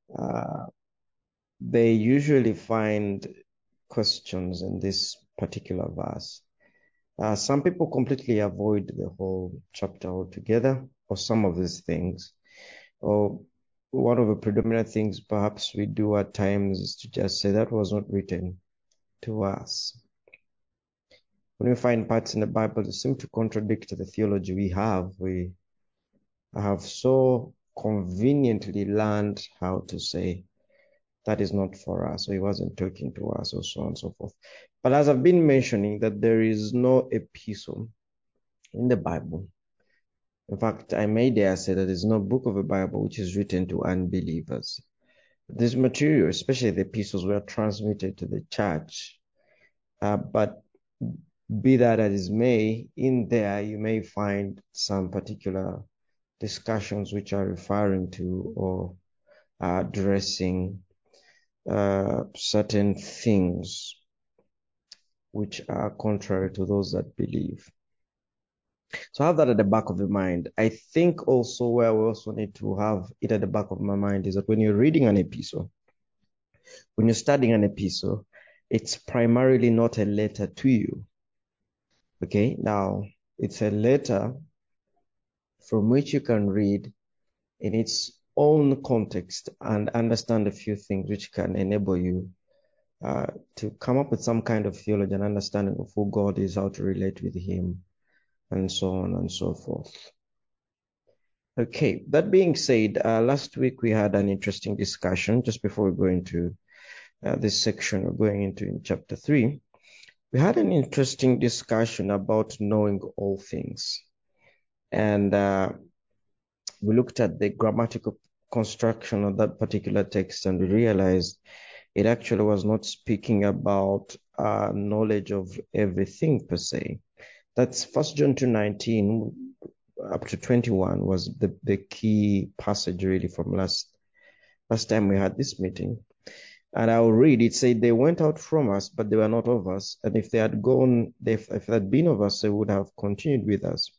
uh, they usually find questions in this particular verse. Some people completely avoid the whole chapter altogether, or some of these things. Or one of the predominant things perhaps we do at times is to just say that was not written to us. When we find parts in the Bible that seem to contradict the theology we have so conveniently learned how to say that is not for us, or he wasn't talking to us, or so on and so forth. But as I've been mentioning, that there is no epistle in the Bible. In fact, I may dare say that there's no book of the Bible which is written to unbelievers. This material, especially the epistles, were transmitted to the church. But be that as may, in there you may find some particular discussions which are referring to or addressing certain things which are contrary to those that believe. So have that at the back of your mind. I think also where we also need to have it at the back of my mind is that when you're reading an epistle, when you're studying an epistle, it's primarily not a letter to you. Okay, now it's a letter from which you can read in its own context and understand a few things which can enable you to come up with some kind of theology and understanding of who God is, how to relate with him, and so on and so forth. Okay, that being said, last week we had an interesting discussion just before we go into this section we're going into in chapter 3. We had an interesting discussion about knowing all things. And we looked at the grammatical construction of that particular text, and we realized it actually was not speaking about knowledge of everything per se. That's 1 John 2:19 up to 21 was the key passage really from last time we had this meeting. And I'll read, it said, they went out from us, but they were not of us. And if they had gone, if they had been of us, they would have continued with us.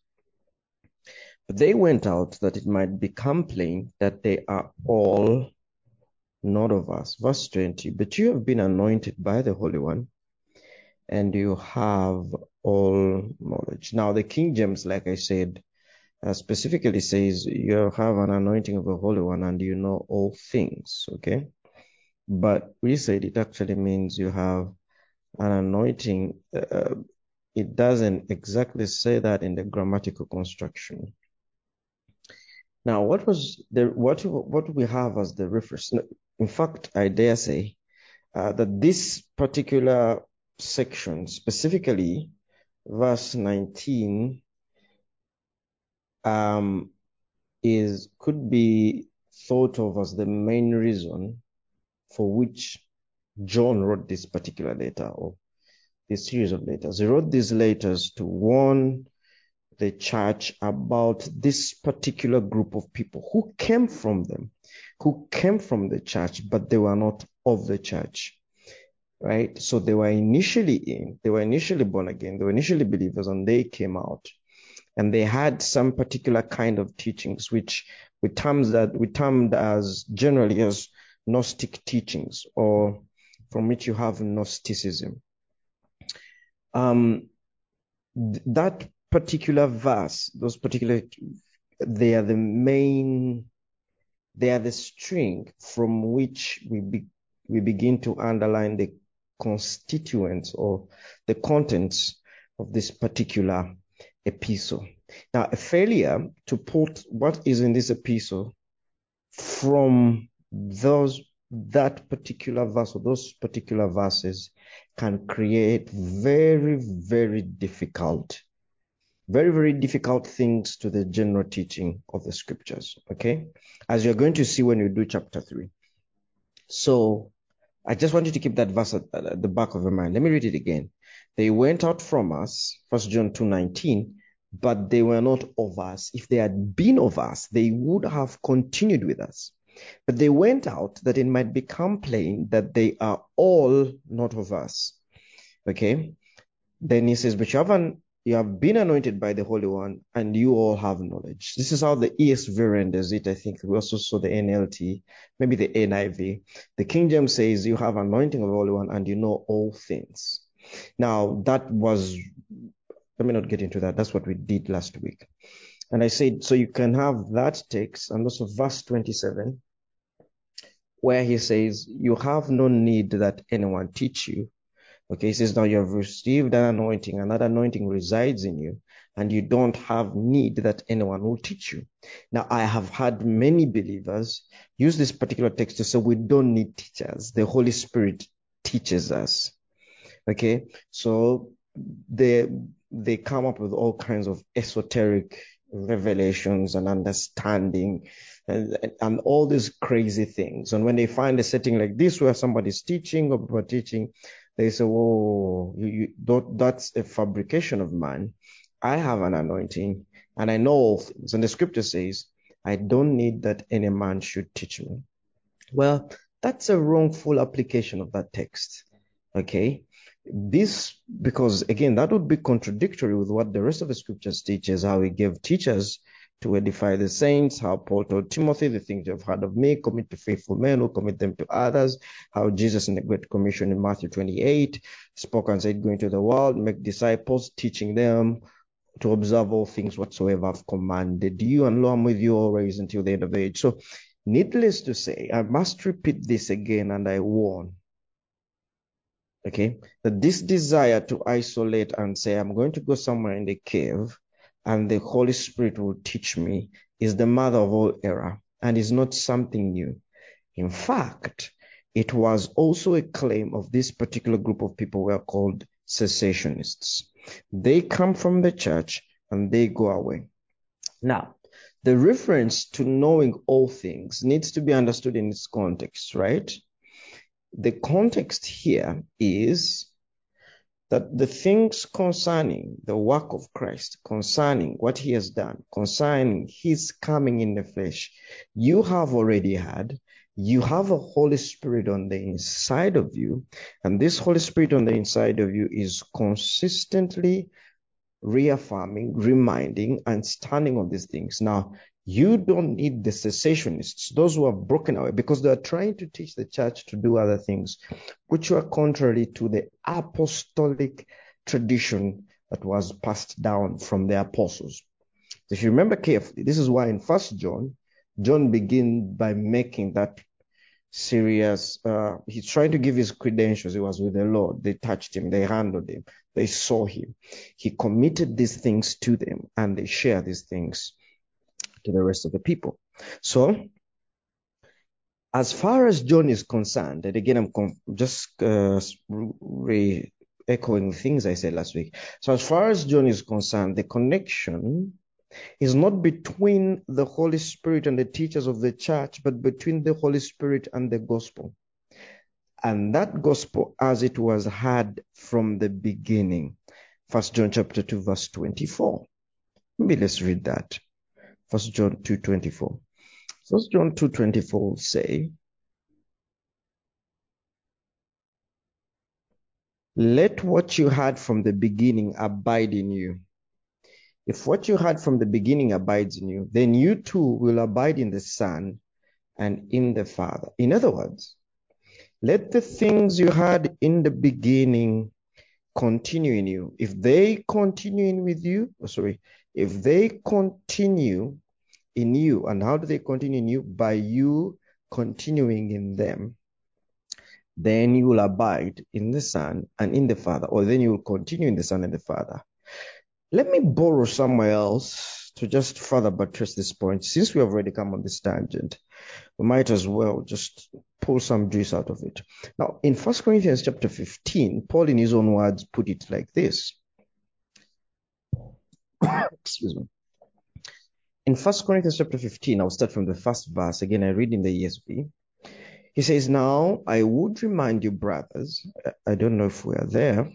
But they went out that it might become plain that they are all not of us. Verse 20, but you have been anointed by the Holy One, and you have all knowledge. Now, the King James, like I said, specifically says you have an anointing of the Holy One and you know all things, okay? But we said it actually means you have an anointing. It doesn't exactly say that in the grammatical construction. Now, what we have as the reference? In fact, I dare say that this particular section, specifically verse 19, could be thought of as the main reason for which John wrote this particular letter or this series of letters. He wrote these letters to warn the church about this particular group of people who came from the church, but they were not of the church, right? So they were initially born again, they were initially believers, and they came out. And they had some particular kind of teachings, which we termed as generally as Gnostic teachings, or from which you have Gnosticism. That particular verse, they are the string from which we begin to underline the constituents or the contents of this particular epistle. Now, a failure to put what is in this epistle from that particular verse or those particular verses can create very, very difficult things to the general teaching of the scriptures, okay? As you're going to see when you do chapter 3. So I just want you to keep that verse at the back of your mind. Let me read it again. They went out from us, 1 John 2:19, but they were not of us. If they had been of us, they would have continued with us. But they went out that it might become plain that they are all not of us. Okay? Then he says, but You have been anointed by the Holy One, and you all have knowledge. This is how the ESV renders it. I think we also saw the NLT, maybe the NIV. The King James says, you have anointing of the Holy One, and you know all things. Now, that was, let me not get into that. That's what we did last week. And I said, so you can have that text, and also verse 27, where he says, you have no need that anyone teach you. Okay, he says, now you have received an anointing, and that anointing resides in you, and you don't have need that anyone will teach you. Now, I have had many believers use this particular text to say we don't need teachers. The Holy Spirit teaches us. Okay, so they come up with all kinds of esoteric revelations and understanding and all these crazy things. And when they find a setting like this where somebody's teaching or people are teaching, they say, whoa, that's a fabrication of man. I have an anointing and I know all things. And the scripture says, I don't need that any man should teach me. Well, that's a wrongful application of that text. Okay. Because again, that would be contradictory with what the rest of the scriptures teaches, how he gave teachers to edify the saints, how Paul told Timothy, the things you've heard of me, commit to faithful men who commit them to others, how Jesus in the Great Commission in Matthew 28 spoke and said, go into the world, make disciples, teaching them to observe all things whatsoever I've commanded you, and lo, I'm with you always until the end of the age. So needless to say, I must repeat this again, and I warn, okay, that this desire to isolate and say, I'm going to go somewhere in the cave and the Holy Spirit will teach me is the mother of all error and is not something new. In fact, it was also a claim of this particular group of people who are called cessationists. They come from the church and they go away. Now, the reference to knowing all things needs to be understood in its context, right? The context here is that the things concerning the work of Christ, concerning what he has done, concerning his coming in the flesh, you have already had. You have a Holy Spirit on the inside of you, and this Holy Spirit on the inside of you is consistently reaffirming, reminding, and standing on these things. Now, you don't need the cessationists, those who have broken away, because they are trying to teach the church to do other things, which were contrary to the apostolic tradition that was passed down from the apostles. If you remember carefully, this is why in 1 John, John begins by making that serious, he's trying to give his credentials. He was with the Lord. They touched him. They handled him. They saw him. He committed these things to them, and they share these things to the rest of the people. So, as far as John is concerned, and again, I'm just re-echoing things I said last week. So, as far as John is concerned, the connection is not between the Holy Spirit and the teachers of the church, but between the Holy Spirit and the gospel. And that gospel as it was heard from the beginning. 1 John chapter 2, verse 24. Maybe let's read that. 1 John 2:24. 1 John 2:24 will say, let what you heard from the beginning abide in you. If what you heard from the beginning abides in you, then you too will abide in the Son and in the Father. In other words, let the things you heard in the beginning continue in you. If they continue if they continue in you, and how do they continue in you? By you continuing in them, then you will abide in the Son and in the Father, or then you will continue in the Son and the Father. Let me borrow somewhere else to just further buttress this point. Since we have already come on this tangent, we might as well just pull some juice out of it. Now, in 1 Corinthians chapter 15, Paul in his own words put it like this. Excuse me. In 1 Corinthians chapter 15, I'll start from the first verse. Again, I read in the ESV. He says, now I would remind you, brothers, I don't know if we are there.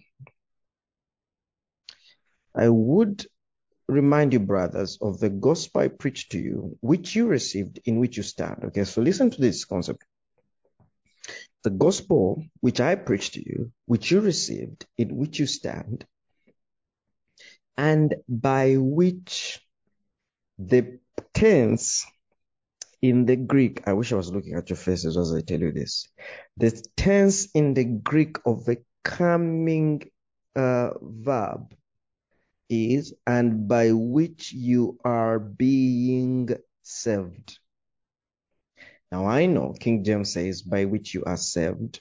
I would remind you, brothers, of the gospel I preached to you, which you received, in which you stand. Okay, so listen to this concept. The gospel which I preached to you, which you received, in which you stand, and by which the tense in the Greek, I wish I was looking at your faces as I tell you this. The tense in the Greek of the coming verb is, and by which you are being saved. Now I know King James says, by which you are saved,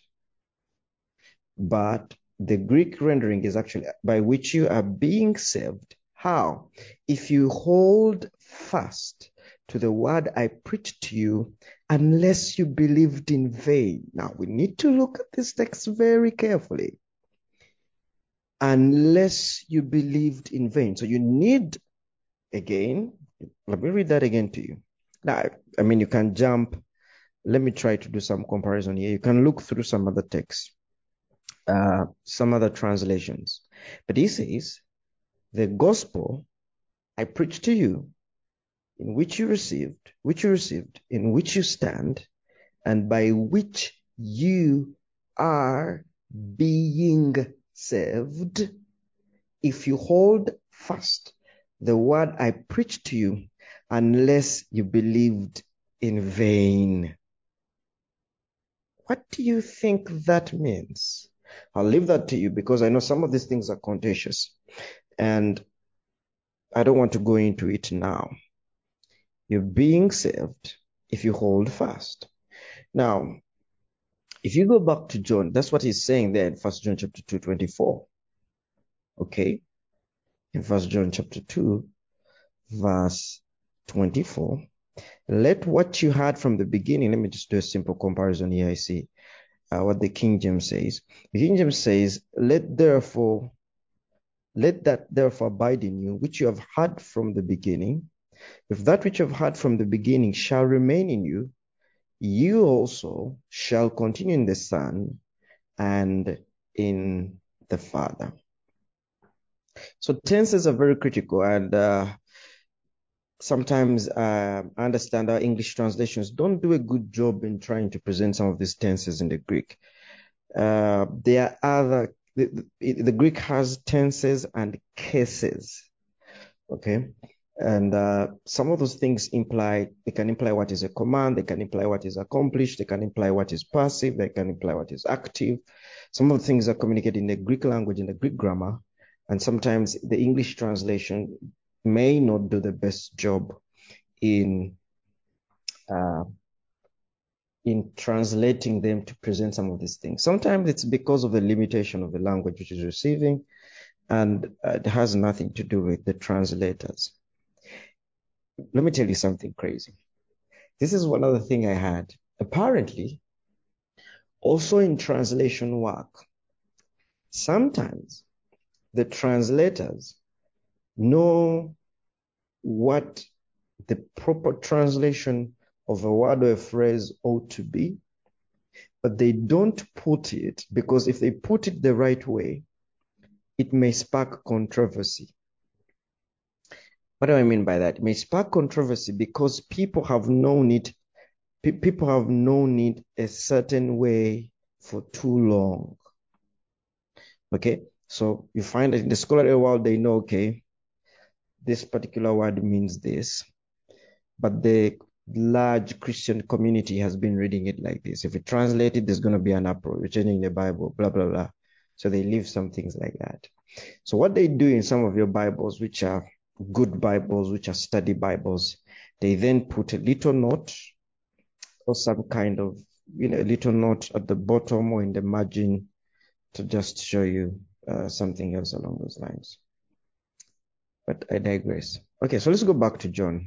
but the Greek rendering is actually, by which you are being saved. How? If you hold fast to the word I preached to you, unless you believed in vain. Now we need to look at this text very carefully. Unless you believed in vain. So you need, again, let me read that again to you. Now, I mean, you can jump. Let me try to do some comparison here. You can look through some other texts, some other translations. But he says, the gospel I preached to you, in which you received, in which you stand, and by which you are being saved, if you hold fast the word I preached to you, unless you believed in vain. What do you think that means? I'll leave that to you because I know some of these things are contentious and I don't want to go into it now. You're being saved if you hold fast. Now, if you go back to John, that's what he's saying there in 1 John chapter 2, 24. Okay? In 1 John chapter 2, verse 24. Let what you had from the beginning, let me just do a simple comparison here. I see what the King James says. The King James says, let that therefore abide in you, which you have heard from the beginning. If that which you have heard from the beginning shall remain in you, you also shall continue in the Son and in the Father. So tenses are very critical, and sometimes I understand our English translations don't do a good job in trying to present some of these tenses in the Greek. There are other, the Greek has tenses and cases, okay? And some of those things they can imply what is a command, they can imply what is accomplished, they can imply what is passive, they can imply what is active. Some of the things are communicated in the Greek language, in the Greek grammar, and sometimes the English translation may not do the best job in translating them to present some of these things. Sometimes it's because of the limitation of the language which is receiving, and it has nothing to do with the translators. Let me tell you something crazy. This is one other thing I had. Apparently, also in translation work, sometimes the translators know what the proper translation of a word or a phrase ought to be, but they don't put it because if they put it the right way, it may spark controversy. What do I mean by that? It may spark controversy because people have known it a certain way for too long. Okay, so you find that in the scholarly world, they know, okay, this particular word means this, but the large Christian community has been reading it like this. If we translate it, there's going to be an uproar. We're changing the Bible, blah, blah, blah. So they leave some things like that. So what they do in some of your Bibles, which are good Bibles, which are study Bibles, they then put a little note or some kind of, a little note at the bottom or in the margin to just show you something else along those lines. But I digress. Okay, so let's go back to John.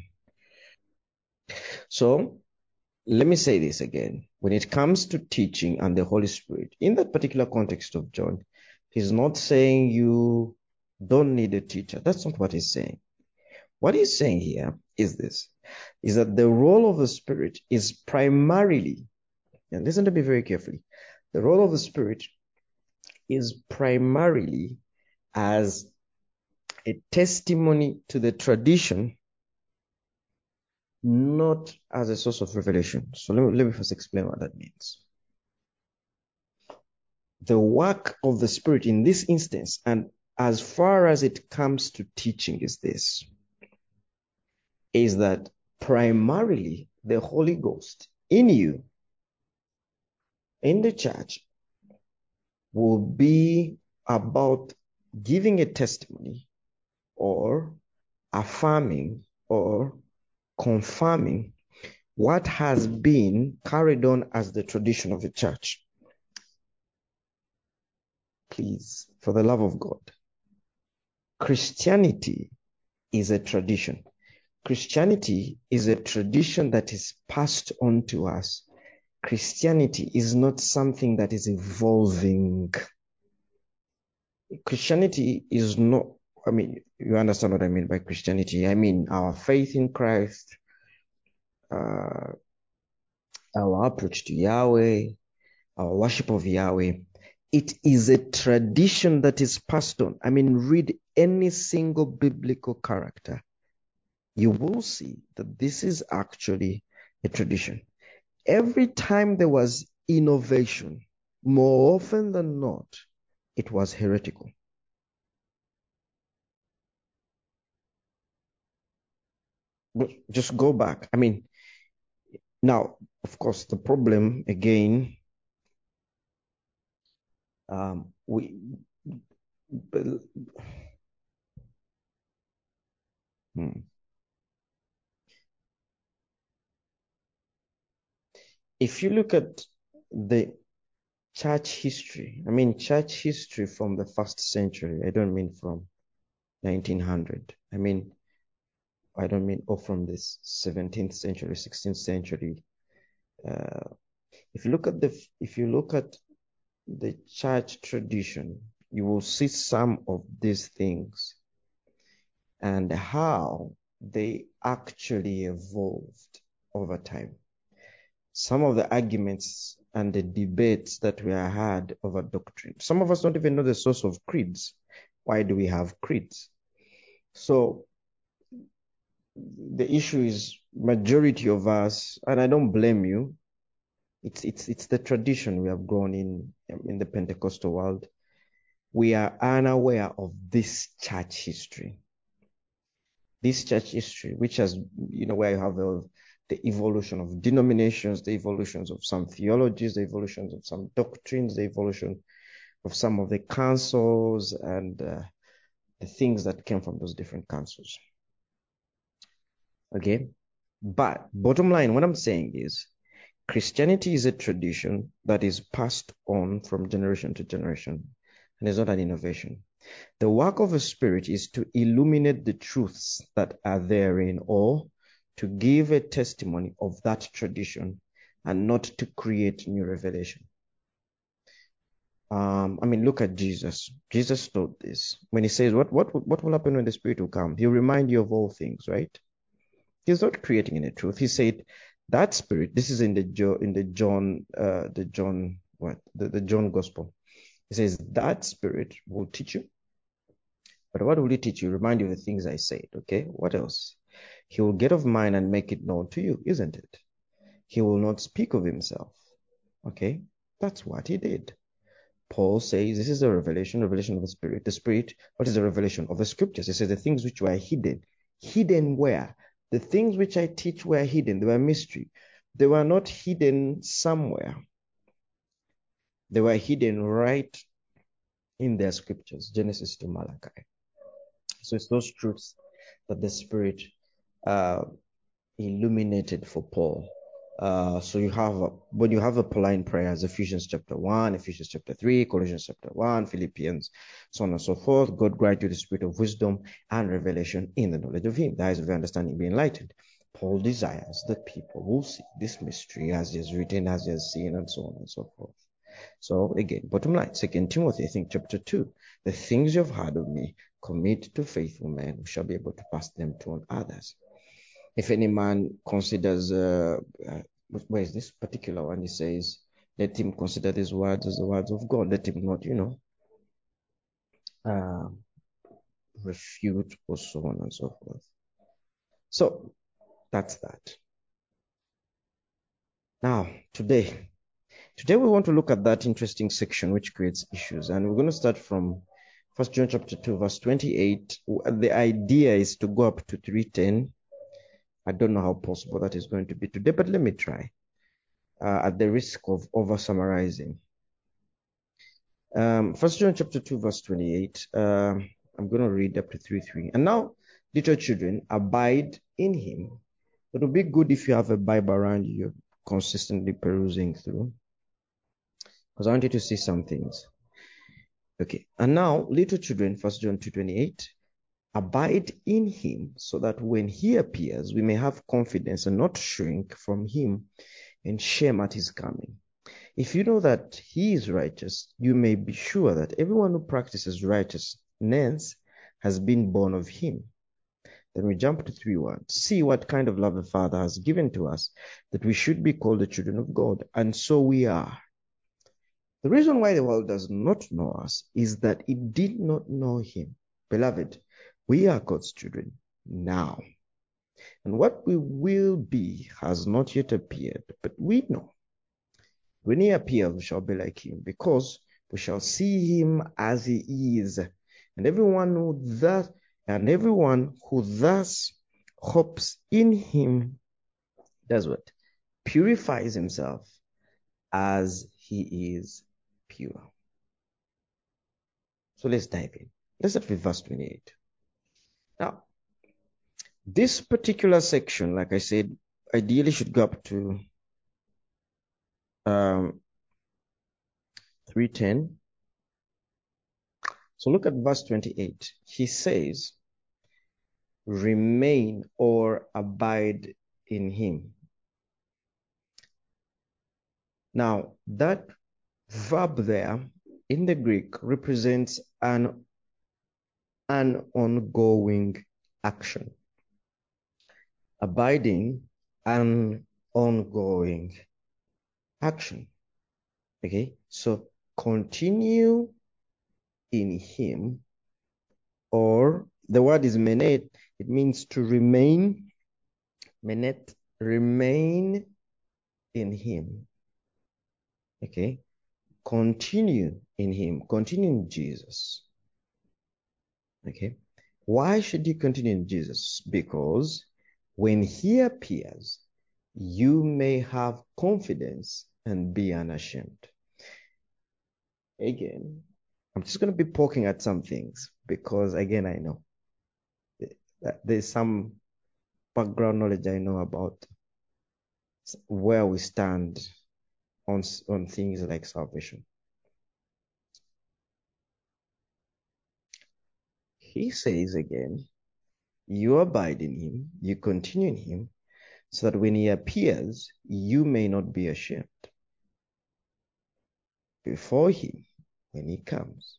So let me say this again. When it comes to teaching and the Holy Spirit, in that particular context of John, he's not saying you don't need a teacher. That's not what he's saying. What he's saying here is this, is that the role of the Spirit is primarily, and listen to me very carefully, the role of the Spirit is primarily as a testimony to the tradition, not as a source of revelation. So let me first explain what that means. The work of the Spirit in this instance, and as far as it comes to teaching is that primarily the Holy Ghost in you, in the church, will be about giving a testimony or affirming or confirming what has been carried on as the tradition of the church. Please, for the love of God, Christianity is a tradition. Christianity is a tradition that is passed on to us. Christianity is not something that is evolving. Christianity is not, you understand what I mean by Christianity. I mean our faith in Christ, our approach to Yahweh, our worship of Yahweh. It is a tradition that is passed on. Read any single biblical character. You will see that this is actually a tradition. Every time there was innovation, more often than not, it was heretical. But just go back. Now, of course, the problem again, if you look at the church history, church history from the 1st century, I don't mean from 1900. I don't mean from this 17th century, 16th century. If you look at the church tradition, you will see some of these things and how they actually evolved over time. Some of the arguments and the debates that we had over doctrine. Some of us don't even know the source of creeds. Why do we have creeds? So the issue is majority of us, and I don't blame you, it's the tradition we have grown in the Pentecostal world. We are unaware of this church history. This church history, which has, where you have the evolution of denominations, the evolutions of some theologies, the evolutions of some doctrines, the evolution of some of the councils, and the things that came from those different councils. Okay? But bottom line, what I'm saying is, Christianity is a tradition that is passed on from generation to generation, and it's not an innovation. The work of the Spirit is to illuminate the truths that are therein, or to give a testimony of that tradition, and not to create new revelation. Look at Jesus. Jesus taught this when he says, "What will happen when the Spirit will come? He'll remind you of all things," right? He's not creating any truth. He said that Spirit. This is in the John Gospel. He says that Spirit will teach you. But what will he teach you? Remind you of the things I said. Okay. What else? He will get of mine and make it known to you, isn't it? He will not speak of himself. Okay. That's what he did. Paul says this is a revelation of the Spirit. The Spirit, what is the revelation of the Scriptures? He says the things which were hidden. Hidden where? The things which I teach were hidden. They were mystery. They were not hidden somewhere. They were hidden right in their Scriptures, Genesis to Malachi. So it's those truths that the Spirit illuminated for Paul. So you have, when you have a Pauline prayers, Ephesians chapter 1, Ephesians chapter 3, Colossians chapter 1, Philippians, so on and so forth. God grant you the spirit of wisdom and revelation in the knowledge of him. The eyes of your understanding be enlightened. Paul desires that people will see this mystery as he has written, as he has seen, and so on and so forth. So again, bottom line, 2 Timothy, I think chapter 2, the things you've heard of me, commit to faithful men who shall be able to pass them to on others. If any man considers, where is this particular one? He says, let him consider these words as the words of God. Let him not, refute or so on and so forth. So that's that. Now, today we want to look at that interesting section which creates issues. And we're going to start from First John chapter 2, verse 28. The idea is to go up to 3:10. I don't know how possible that is going to be today, but let me try at the risk of over summarizing. First John chapter 2, verse 28. I'm going to read up to 3:3. And now, little children, abide in him. It would be good if you have a Bible around you, consistently perusing through, because I want you to see some things. Okay. And now, little children, First John 2:28, abide in him, so that when he appears, we may have confidence and not shrink from him and shame at his coming. If you know that he is righteous, you may be sure that everyone who practices righteousness has been born of him. Then we jump to 3:1. See what kind of love the Father has given to us, that we should be called the children of God, and so we are. The reason why the world does not know us is that it did not know him. Beloved, we are God's children now. And what we will be has not yet appeared, but we know when he appears, we shall be like him, because we shall see him as he is. And everyone who thus hopes in him does what? Purifies himself as he is pure. So let's dive in. Let's start with verse 28. Now, this particular section, like I said, ideally should go up to 3:10. So look at verse 28. He says, remain or abide in him. Now, that verb there in the Greek represents an ongoing action. Abiding, an ongoing action. Okay, so continue in him, or the word is menet. It means to remain. Menet, remain in him. Okay, continue in him, continue in Jesus. Okay, why should you continue in Jesus? Because when he appears, you may have confidence and be unashamed. Again, I'm just going to be poking at some things because, again, I know that there's some background knowledge I know about where we stand on things like salvation. He says again, you abide in him, you continue in him, so that when he appears, you may not be ashamed before him when he comes.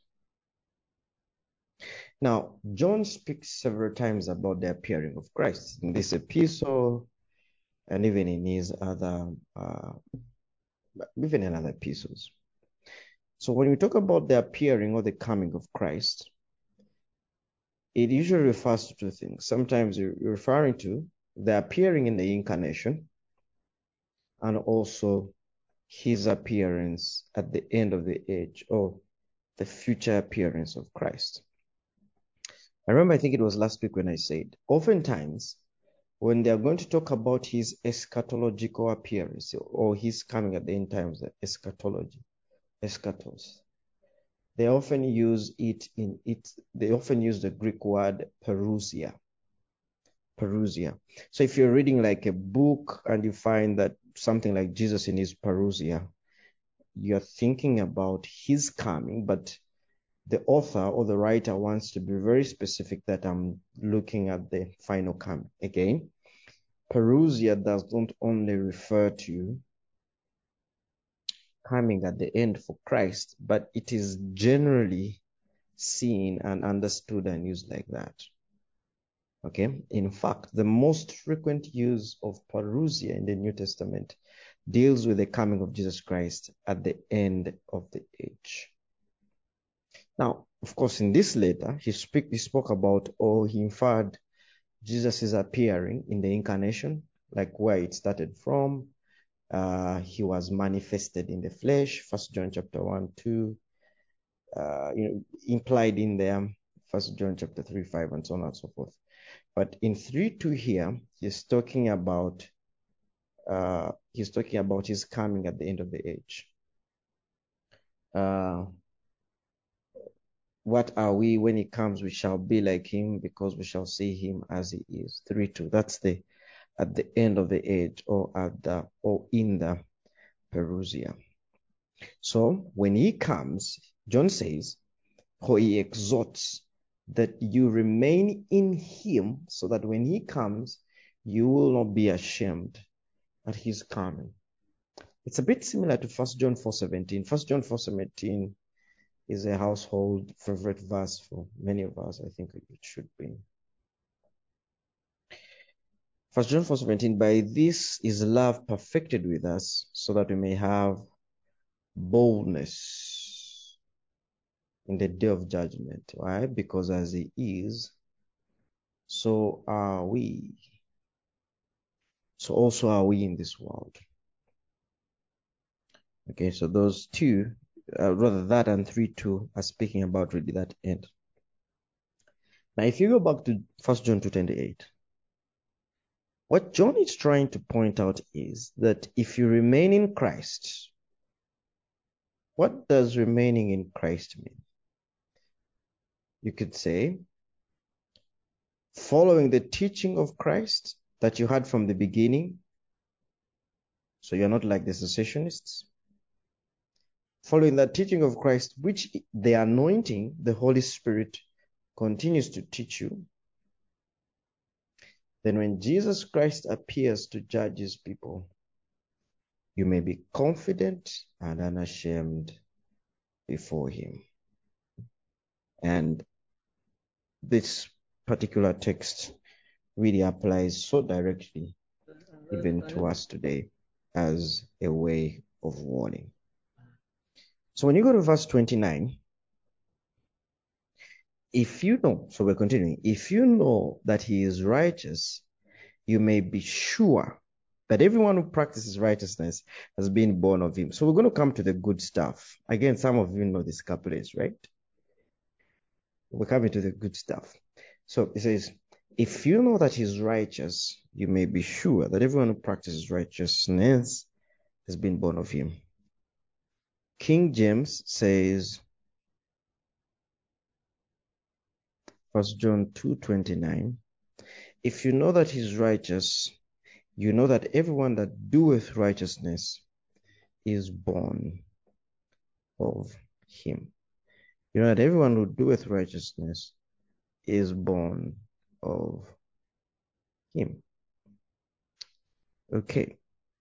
Now, John speaks several times about the appearing of Christ in this epistle and even in his other, even in other epistles. So when we talk about the appearing or the coming of Christ, it usually refers to two things. Sometimes you're referring to the appearing in the incarnation and also his appearance at the end of the age, or the future appearance of Christ. I remember, I think it was last week when I said, oftentimes when they are going to talk about his eschatological appearance or his coming at the end times, the eschatology, eschatos, they often use they often use the Greek word parousia. Parousia. So if you're reading like a book and you find that something like Jesus in his parousia, you're thinking about his coming, but the author or the writer wants to be very specific that I'm looking at the final coming. Again, parousia does not only refer to coming at the end for Christ, but it is generally seen and understood and used like that. Okay. In fact, the most frequent use of parousia in the New Testament deals with the coming of Jesus Christ at the end of the age. Now, of course, in this letter, he spoke about, or he inferred, Jesus is appearing in the incarnation, like where it started from. He was manifested in the flesh, 1 John chapter 1, 2. implied in there, 1 John chapter 3, 5, and so on and so forth. But in 3:2 here, he's talking about his coming at the end of the age. What are we when he comes? We shall be like him because we shall see him as he is. 3:2. That's at the end of the age, or in the parousia. So when he comes, John says, for he exhorts that you remain in him, so that when he comes, you will not be ashamed at his coming. It's a bit similar to 1 John 4:17. 1 John 4:17 is a household favorite verse for many of us. I think it should be. 1 John 4:17, by this is love perfected with us, so that we may have boldness in the day of judgment. Why? Because as he is, so are we. So also are we in this world. Okay, so those two, rather that and 3:2 are speaking about really that end. Now, if you go back to 1 John 2:28, what John is trying to point out is that if you remain in Christ, what does remaining in Christ mean? You could say, following the teaching of Christ that you had from the beginning, so you're not like the cessationists. Following that teaching of Christ, which the anointing, the Holy Spirit, continues to teach you, then when Jesus Christ appears to judge his people, you may be confident and unashamed before him. And this particular text really applies so directly even to us today as a way of warning. So when you go to verse 29, if you know, so we're continuing, if you know that he is righteous, you may be sure that everyone who practices righteousness has been born of him. So we're going to come to the good stuff. Again, some of you know these couplets, right? We're coming to the good stuff. So it says, if you know that he's righteous, you may be sure that everyone who practices righteousness has been born of him. King James says, 1 John 2:29, if you know that he's righteous, you know that everyone that doeth righteousness is born of him. You know that everyone who doeth righteousness is born of him. Okay.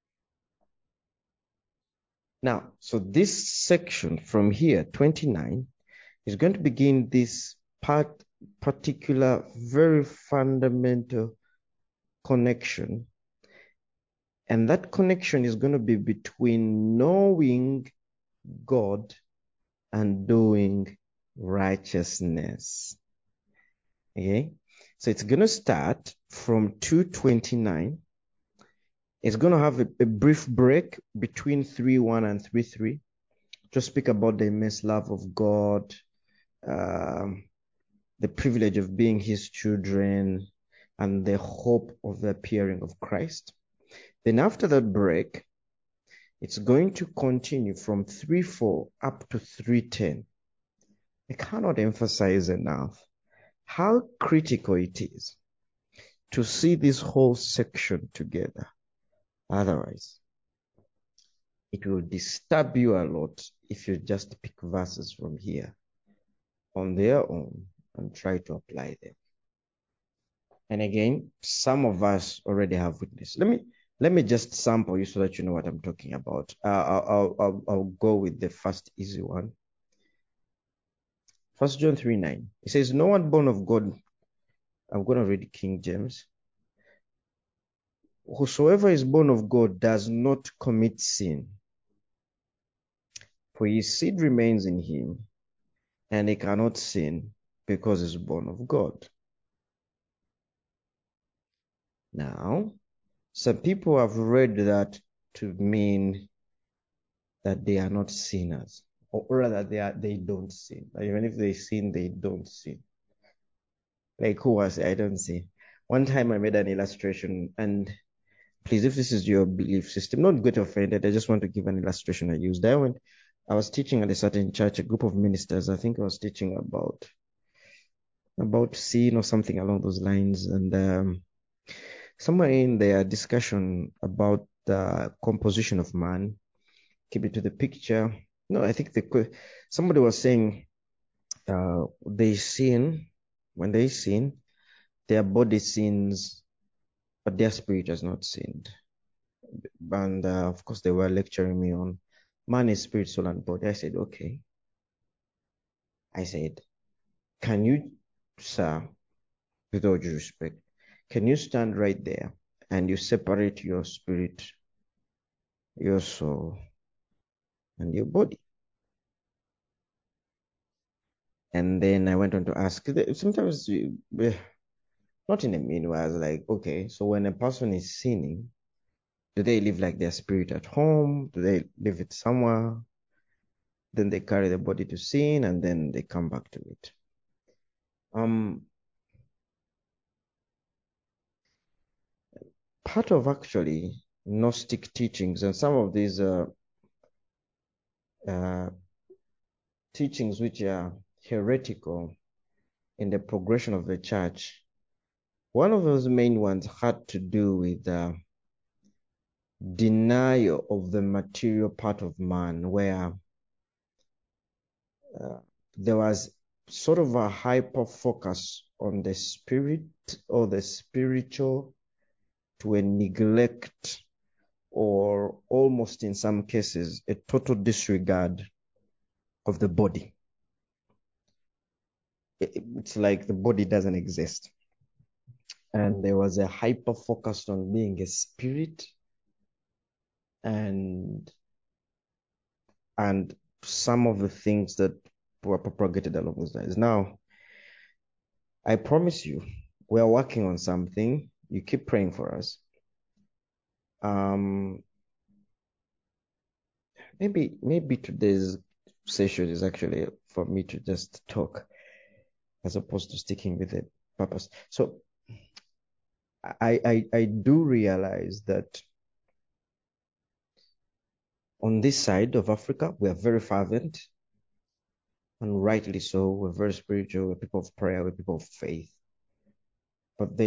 Now, so this section from here, 29, is going to begin this particular, very fundamental connection. And that connection is going to be between knowing God and doing righteousness. Okay? So it's going to start from 2:29. It's going to have a brief break between 3:1 and 3:3 to speak about the immense love of God, the privilege of being his children, and the hope of the appearing of Christ. Then after that break, it's going to continue from 3:4 up to 3:10. I cannot emphasize enough how critical it is to see this whole section together. Otherwise, it will disturb you a lot if you just pick verses from here on their own and try to apply them. And again, some of us already have witnessed. Let me just sample you so that you know what I'm talking about. I'll go with the first easy one. 1 John 3:9. It says, no one born of God. I'm going to read King James. Whosoever is born of God does not commit sin, for his seed remains in him, and he cannot sin because he's born of God. Now, some people have read that to mean that they are not sinners. or rather they don't sin. Like, even if they sin, they don't sin. Like who was it? I don't see. One time I made an illustration, and please, if this is your belief system, not get offended. I just want to give an illustration I used. I was teaching at a certain church, a group of ministers. I think I was teaching about sin or something along those lines, and somewhere in their discussion about the composition of man, keep it to the picture. No, I think somebody was saying they sin when they sin, their body sins, but their spirit has not sinned. And of course, they were lecturing me on man is spirit, soul, and body. I said, okay. I said, can you, sir, with all due respect, can you stand right there and you separate your spirit, your soul, and your body? And then I went on to ask, sometimes, not in a mean way, I was like, okay, so when a person is sinning, do they live like their spirit at home? Do they leave it somewhere? Then they carry the body to sin and then they come back to it. Part of actually Gnostic teachings and some of these uh, teachings which are heretical in the progression of the church, one of those main ones had to do with denial of the material part of man, where uh, there was sort of a hyper focus on the spirit or the spiritual to a neglect or almost in some cases a total disregard of the body. It's like the body doesn't exist. And there was a hyper focus on being a spirit and and some of the things that were propagated along those lines. Now, I promise you, we're working on something. You keep praying for us. Um, maybe today's session is actually for me to just talk as opposed to sticking with the purpose. So I do realize that on this side of Africa, we are very fervent, and rightly so. We're very spiritual. We're people of prayer. We're people of faith. But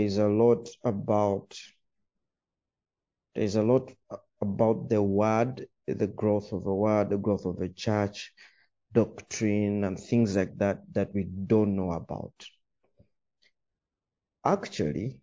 there's a lot about the word, the growth of the word, the growth of the church, doctrine, and things like that that we don't know about. Actually,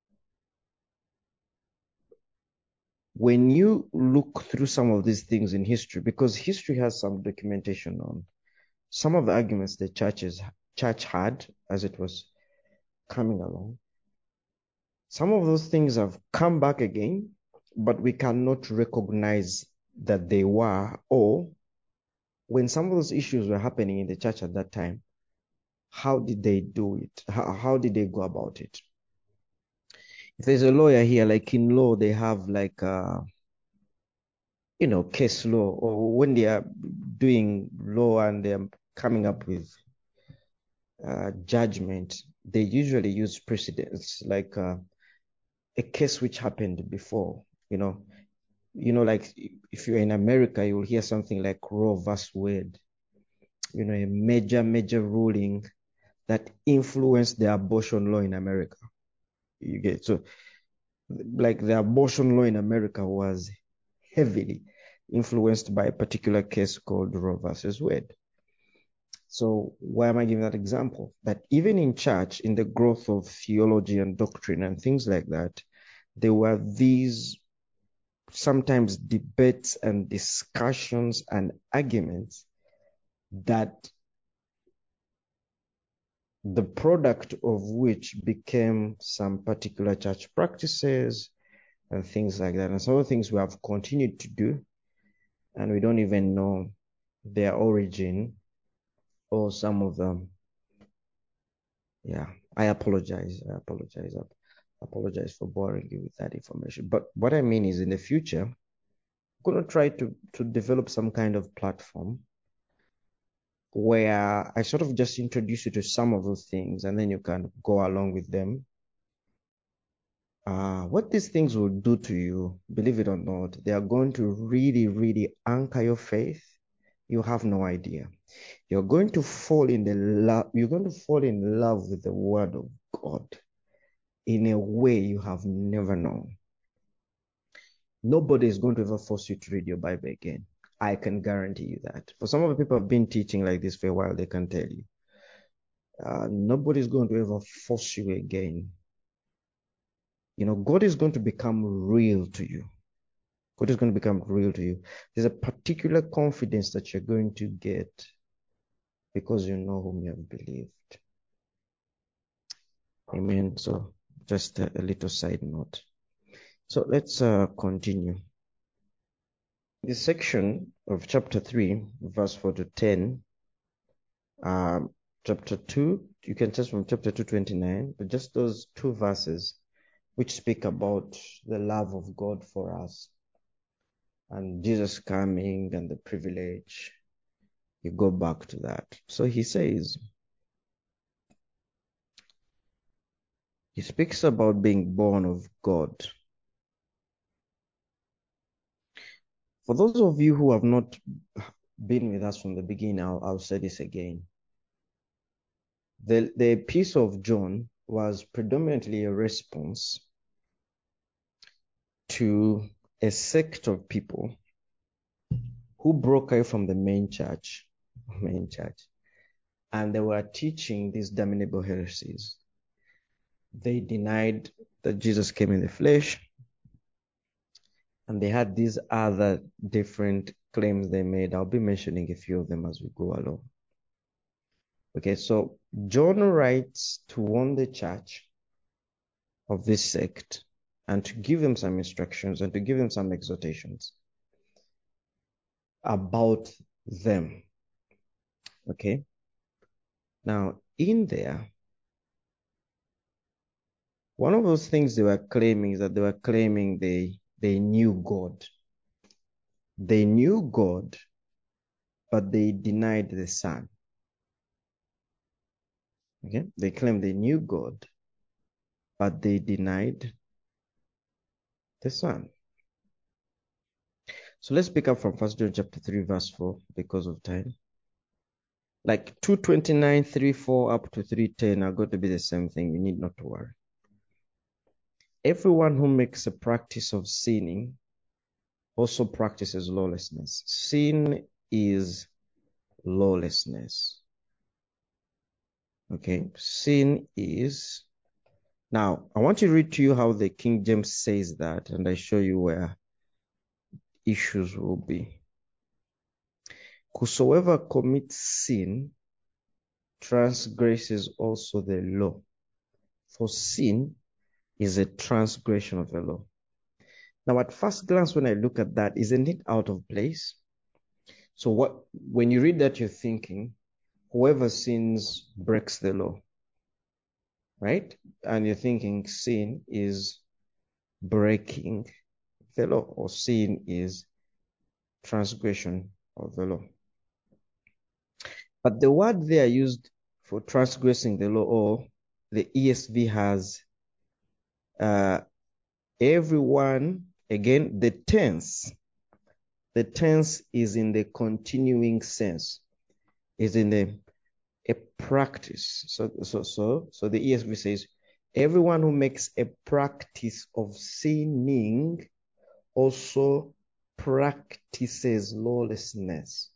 when you look through some of these things in history, because history has some documentation on some of the arguments the church had as it was coming along, some of those things have come back again, but we cannot recognize that they were, or when some of those issues were happening in the church at that time, how did they do it? How did they go about it? If there's a lawyer here, like in law, they have like case law, or when they are doing law and they're coming up with judgment, they usually use precedents like a case which happened before. Like if you're in America, you will hear something like Roe versus Wade. A major ruling that influenced the abortion law in America. You get so like the abortion law in America was heavily influenced by a particular case called Roe versus Wade. So why am I giving that example? That even in church, in the growth of theology and doctrine and things like that, there were these sometimes debates and discussions and arguments that the product of which became some particular church practices and things like that. And some of the things we have continued to do, and we don't even know their origin or some of them. Yeah, I apologize. I apologize for boring you with that information. But what I mean is in the future, I'm going to try to develop some kind of platform where I sort of just introduce you to some of those things and then you can go along with them. What these things will do to you, believe it or not, they are going to really, really anchor your faith. You have no idea. You're going to fall in love with the word of God in a way you have never known. Nobody is going to ever force you to read your Bible again. I can guarantee you that. For some of the people who have been teaching like this for a while, they can tell you. Nobody is going to ever force you again. God is going to become real to you. God is going to become real to you. There's a particular confidence that you're going to get because you know whom you have believed. Amen. So just a little side note. So let's continue. This section of chapter 3, verse 4 to 10, chapter 2, you can test from chapter 2:29, but just those two verses which speak about the love of God for us and Jesus coming and the privilege. You go back to that. So he says, he speaks about being born of God. For those of you who have not been with us from the beginning, I'll say this again. The epistle of John was predominantly a response to a sect of people who broke away from the main church, and they were teaching these damnable heresies. They denied that Jesus came in the flesh, and they had these other different claims they made. I'll be mentioning a few of them as we go along. Okay, so John writes to warn the church of this sect and to give them some instructions and to give them some exhortations about them. Okay, now in there, one of those things they were claiming is that they were claiming they knew God. They knew God, but they denied the Son. Okay, they claimed they knew God, but they denied the Son. So let's pick up from 1 John chapter 3, verse 4, because of time. Like 2:29, 3:4 up to 3:10 are going to be the same thing. You need not to worry. Everyone who makes a practice of sinning also practices lawlessness. Sin is lawlessness. Okay, sin is. Now, I want to read to you how the King James says that, and I show you where issues will be. Whosoever commits sin transgresses also the law, for sin is a transgression of the law. Now, at first glance, when I look at that, isn't it out of place? So when you read that, you're thinking, whoever sins breaks the law, right? And you're thinking sin is breaking the law, or sin is transgression of the law. But the word there used for transgressing the law, or the ESV has everyone, again, the tense is in the continuing sense, is in a practice. So the ESV says, everyone who makes a practice of sinning also practices lawlessness.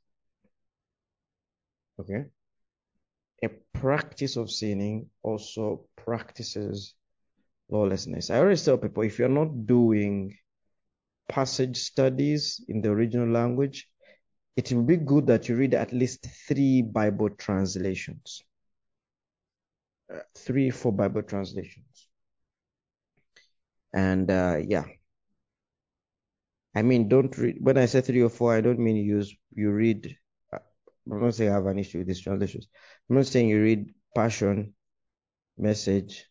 Okay? A practice of sinning also practices lawlessness. I always tell people, if you're not doing passage studies in the original language, it will be good that you read at least 3 Bible translations. 3-4 Bible translations. And yeah. I mean, don't read, when I say 3 or 4, I don't mean you read, I'm not saying I have an issue with these translations. I'm not saying you read Passion, Message,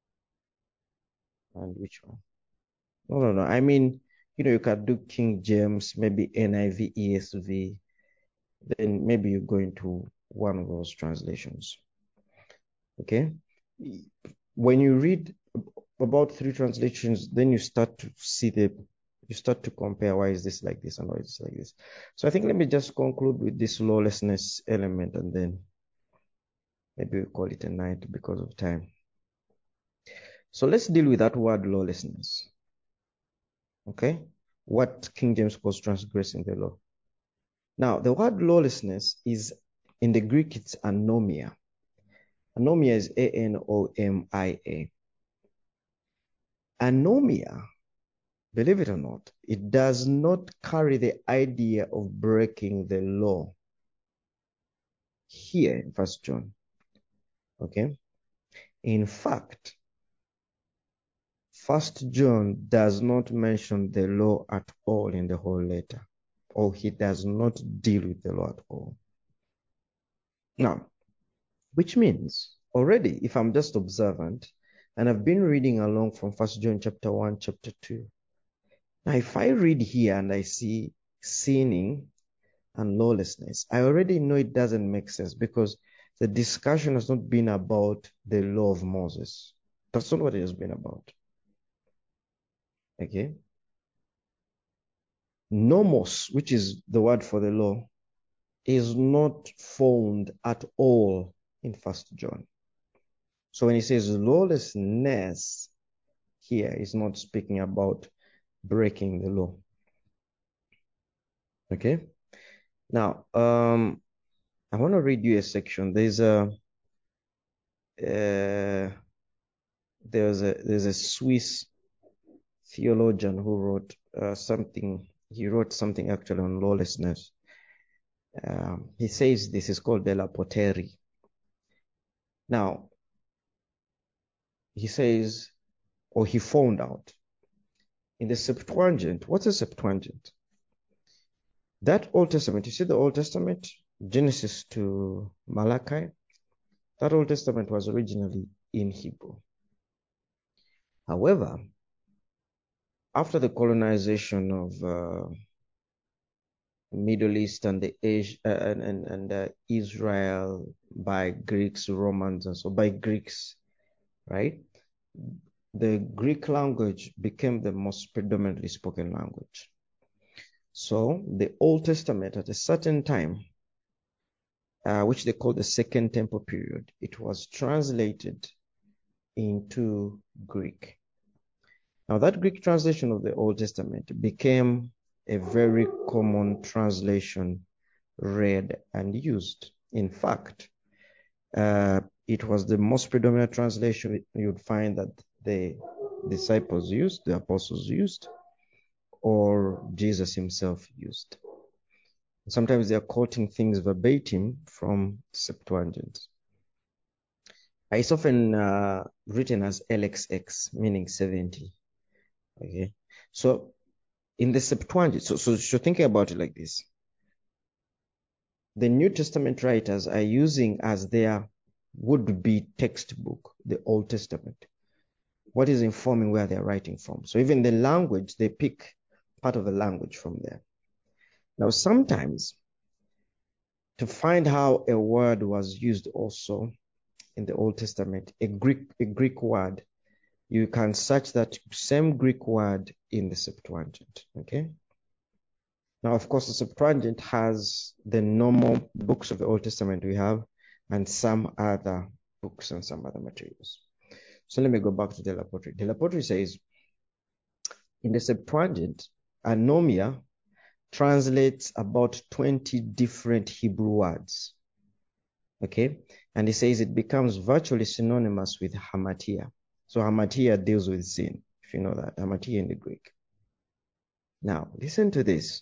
and which one? No. I mean, you can do King James, maybe NIV, ESV. Then maybe you go into one of those translations. Okay? When you read about 3 translations, then you start to see you start to compare, why is this like this and why is this like this. So I think let me just conclude with this lawlessness element, and then maybe we call it a night because of time. So let's deal with that word lawlessness. Okay? What King James calls transgressing the law. Now, the word lawlessness is, in the Greek, it's anomia. Anomia is A-N-O-M-I-A. Anomia, believe it or not, it does not carry the idea of breaking the law here in 1 John. Okay? In fact, 1 John does not mention the law at all in the whole letter, or he does not deal with the law at all. Now, which means already, if I'm just observant, and I've been reading along from 1 John chapter 1, chapter 2. Now, if I read here and I see sinning and lawlessness, I already know it doesn't make sense, because the discussion has not been about the law of Moses. That's not what it has been about. Okay? Nomos, which is the word for the law, is not found at all in 1 John. So when he says lawlessness, here is not speaking about breaking the law. Okay? Now, I want to read you a section. There's a Swiss theologian who wrote something. He wrote something actually on lawlessness. He says this is called Della Poteri. Now, he says, or he found out, in the Septuagint. What's a Septuagint? That Old Testament, you see the Old Testament, Genesis to Malachi, that Old Testament was originally in Hebrew. However, after the colonization of Middle East and the Asia and Israel by Greeks, Romans, and so by Greeks, right? The Greek language became the most predominantly spoken language. So the Old Testament at a certain time, which they call the Second Temple period, it was translated into Greek. Now that Greek translation of the Old Testament became a very common translation read and used. In fact, it was the most predominant translation you'd find that the disciples used, the apostles used, or Jesus himself used. Sometimes they're quoting things verbatim from Septuagint. It's often written as LXX, meaning 70. Okay, so in the Septuagint, so thinking about it like this, the New Testament writers are using as their would-be textbook the Old Testament. What is informing where they're writing from? So even the language, they pick part of the language from there. Now, sometimes to find how a word was used also in the Old Testament, a Greek word, you can search that same Greek word in the Septuagint. Okay. Now, of course, the Septuagint has the normal books of the Old Testament we have, and some other books and some other materials. So let me go back to Della Potri. Della Potri says, in the Septuagint, anomia translates about 20 different Hebrew words. Okay? And he says it becomes virtually synonymous with hamartia. So hamartia deals with sin, if you know that, hamartia in the Greek. Now, listen to this.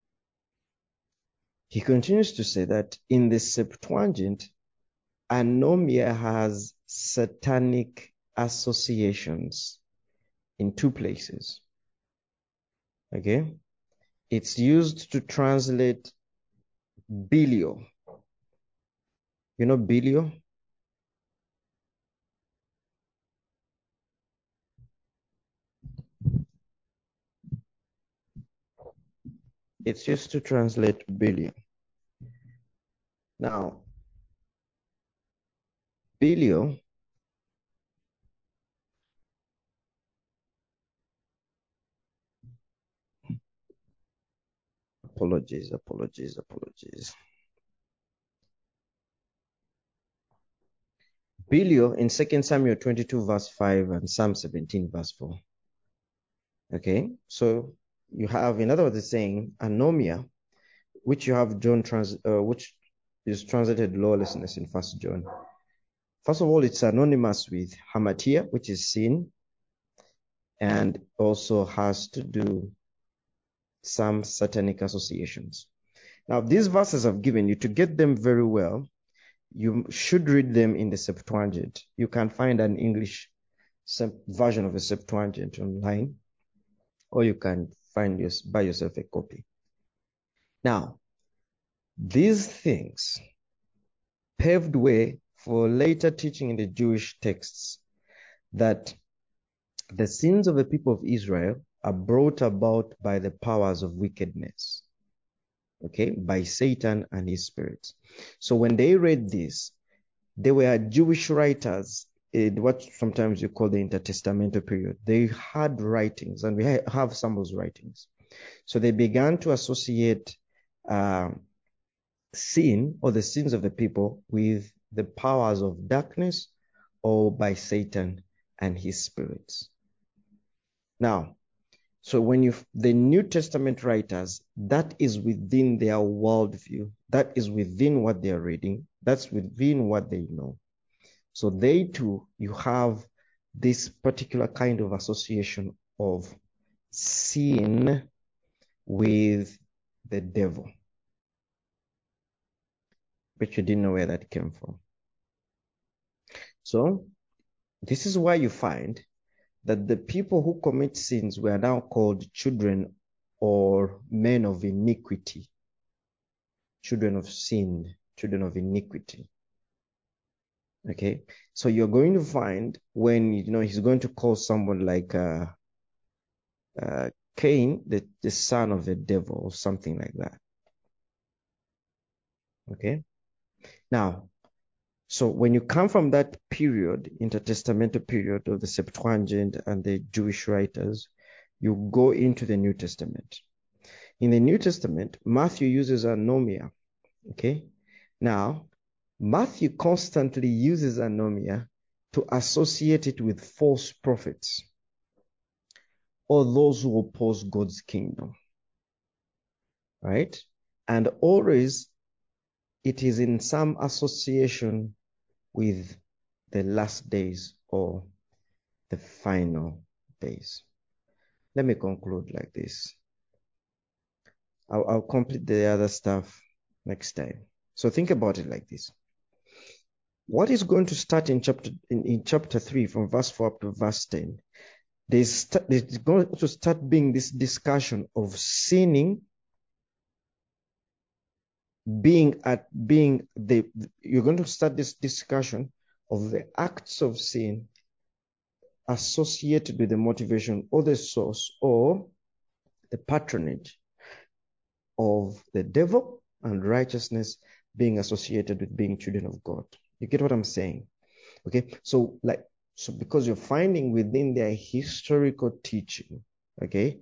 He continues to say that in the Septuagint, anomia has satanic associations in 2 places. Okay? It's used to translate bilio. You know bilio? It's used to translate bilio. Now, Belial apologies. Belial in 2 Samuel 22 verse 5 and Psalm 17 verse 4. Okay, so you have, in other words, it's saying anomia, which you have which is translated lawlessness in 1 John. First of all, it's anonymous with hamatia, which is sin, and also has to do some satanic associations. Now, these verses I've given you, to get them very well, you should read them in the Septuagint. You can find an English version of the Septuagint online, or you can buy yourself a copy. Now, these things paved way for later teaching in the Jewish texts that the sins of the people of Israel are brought about by the powers of wickedness, okay, by Satan and his spirits. So when they read this, they were Jewish writers in what sometimes you call the intertestamental period. They had writings, and we have some of those writings. So they began to associate sin or the sins of the people with the powers of darkness or by Satan and his spirits. Now, so when the New Testament writers, that is within their worldview, that is within what they're reading, that's within what they know. So they too, you have this particular kind of association of sin with the devil, but you didn't know where that came from. So this is why you find that the people who commit sins were now called children or men of iniquity, children of sin, children of iniquity. Okay, so you're going to find when he's going to call someone like Cain, the son of the devil, or something like that. Okay, now, so when you come from that period, intertestamental period of the Septuagint and the Jewish writers, you go into the New Testament. In the New Testament, Matthew uses anomia. Okay, now Matthew constantly uses anomia to associate it with false prophets or those who oppose God's kingdom, right? And always it is in some association with the last days or the final days. Let me conclude like this. I'll complete the other stuff next time. So think about it like this. What is going to start in chapter 3 from verse 4 up to verse 10? There's going to start being this discussion of sinning, you're going to start this discussion of the acts of sin associated with the motivation or the source or the patronage of the devil, and righteousness being associated with being children of God. You get what I'm saying? Okay, so because you're finding within their historical teaching, okay,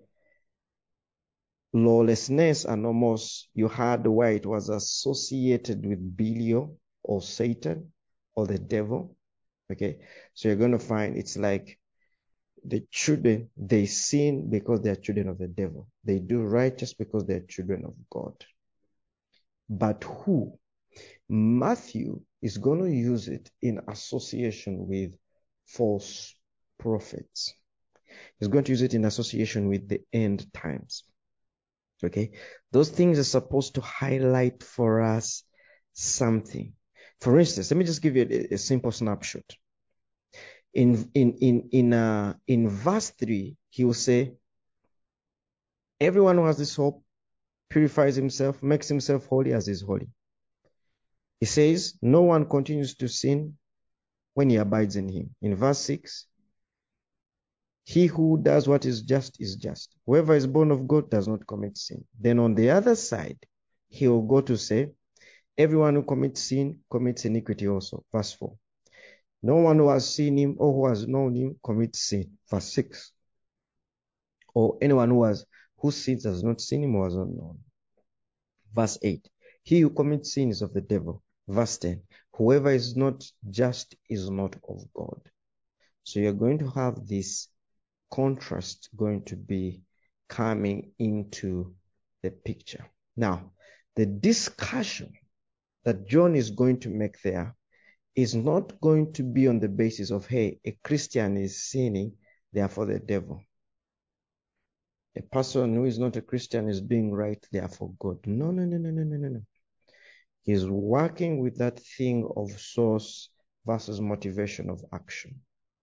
lawlessness and almost you had where it was associated with Belial or Satan or the devil. Okay, so you're going to find it's like the children, they sin because they're children of the devil. They do righteous because they're children of God. But who? Matthew is going to use it in association with false prophets. He's going to use it in association with the end times. Okay, those things are supposed to highlight for us something. For instance, let me just give you a simple snapshot. In verse 3, he will say, everyone who has this hope purifies himself, makes himself holy as is holy. He says, no one continues to sin when he abides in him. In verse 6, he who does what is just is just. Whoever is born of God does not commit sin. Then on the other side, he will go to say, everyone who commits sin commits iniquity also. Verse 4. No one who has seen him or who has known him commits sin. Verse 6. Or anyone who sins has not seen him or has not known. Verse 8. He who commits sin is of the devil. Verse 10. Whoever is not just is not of God. So you're going to have this contrast going to be coming into the picture. Now, the discussion that John is going to make there is not going to be on the basis of, hey, a Christian is sinning, therefore the devil. A person who is not a Christian is being right, therefore God. No, no, no, no, no, no, no, no. He's working with that thing of source versus motivation of action.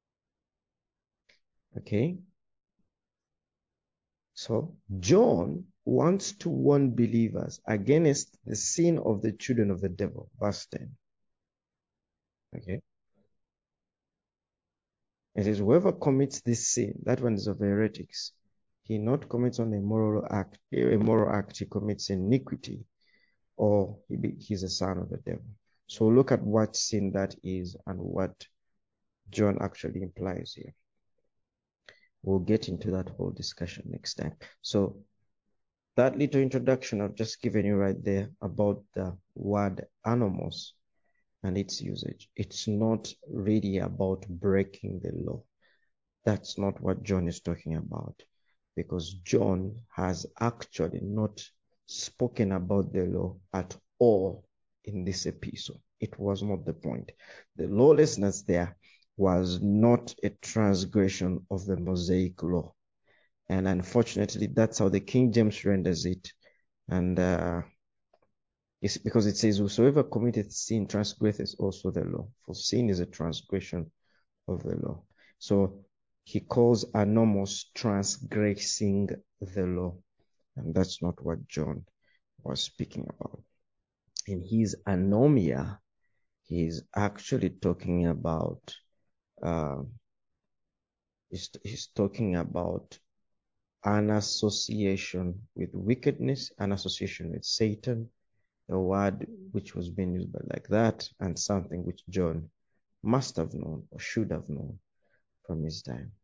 Okay? So John wants to warn believers against the sin of the children of the devil. Verse 10. Okay? It says, whoever commits this sin, that one is of heretics. He not commits on a moral act, he commits iniquity, or he's a son of the devil. So look at what sin that is and what John actually implies here. We'll get into that whole discussion next time. So that little introduction I've just given you right there about the word anomos and its usage. It's not really about breaking the law. That's not what John is talking about, because John has actually not spoken about the law at all in this epistle. It was not the point. The lawlessness there was not a transgression of the Mosaic law. And unfortunately, that's how the King James renders it. And it's because it says, whosoever committeth sin transgresseth also the law. For sin is a transgression of the law. So he calls anomos transgressing the law. And that's not what John was speaking about. In his anomia, he's actually talking about he's talking about an association with wickedness, an association with Satan, a word which was being used by like that, and something which John must have known or should have known from his time.